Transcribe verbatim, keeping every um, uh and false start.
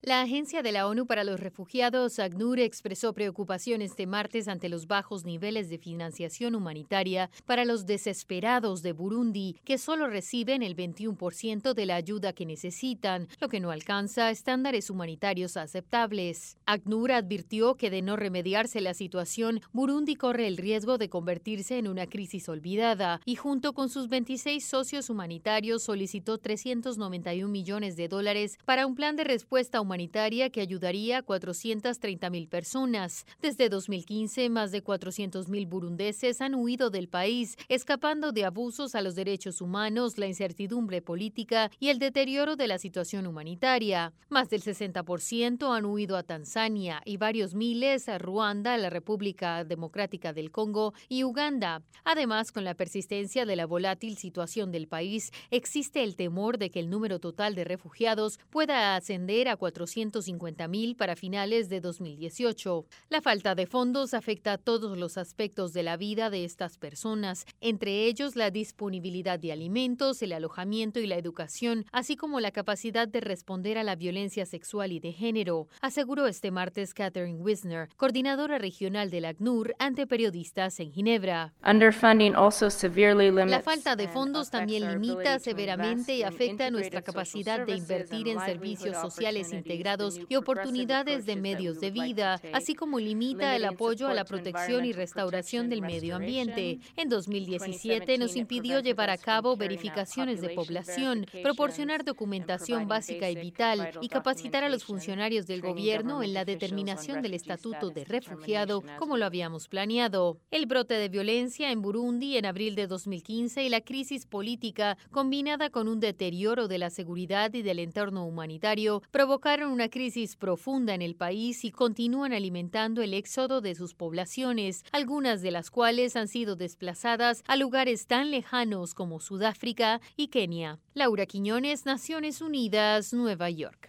La Agencia de la ONU para los Refugiados, ACNUR, expresó preocupación este martes ante los bajos niveles de financiación humanitaria para los desesperados de Burundi, que solo reciben el veintiuno por ciento de la ayuda que necesitan, lo que no alcanza estándares humanitarios aceptables. ACNUR advirtió que de no remediarse la situación, Burundi corre el riesgo de convertirse en una crisis olvidada y junto con sus veintiséis socios humanitarios solicitó trescientos noventa y un millones de dólares para un plan de respuesta humanitaria que ayudaría a cuatrocientas treinta mil personas. Desde dos mil quince, más de cuatrocientos mil burundeses han huido del país, escapando de abusos a los derechos humanos, la incertidumbre política y el deterioro de la situación humanitaria. Más del sesenta por ciento han huido a Tanzania y varios miles a Ruanda, la República Democrática del Congo y Uganda. Además, con la persistencia de la volátil situación del país, existe el temor de que el número total de refugiados pueda ascender a cuatrocientos cincuenta mil para finales de dos mil dieciocho. La falta de fondos afecta a todos los aspectos de la vida de estas personas, entre ellos la disponibilidad de alimentos, el alojamiento y la educación, así como la capacidad de responder a la violencia sexual y de género, aseguró este martes Catherine Wisner, coordinadora regional del ACNUR, ante periodistas en Ginebra. La falta de fondos también limita severamente y afecta a nuestra capacidad de invertir en servicios sociales integrados y oportunidades de medios de vida, así como limita el apoyo a la protección y restauración del medio ambiente. En dos mil diecisiete nos impidió llevar a cabo verificaciones de población, proporcionar documentación básica y vital y capacitar a los funcionarios del gobierno en la determinación del estatuto de refugiado como lo habíamos planeado. El brote de violencia en Burundi en abril de dos mil quince y la crisis política combinada con un deterioro de la seguridad y del entorno humanitario provocaron una crisis profunda en el país y continúan alimentando el éxodo de sus poblaciones, algunas de las cuales han sido desplazadas a lugares tan lejanos como Sudáfrica y Kenia. Laura Quiñones, Naciones Unidas, Nueva York.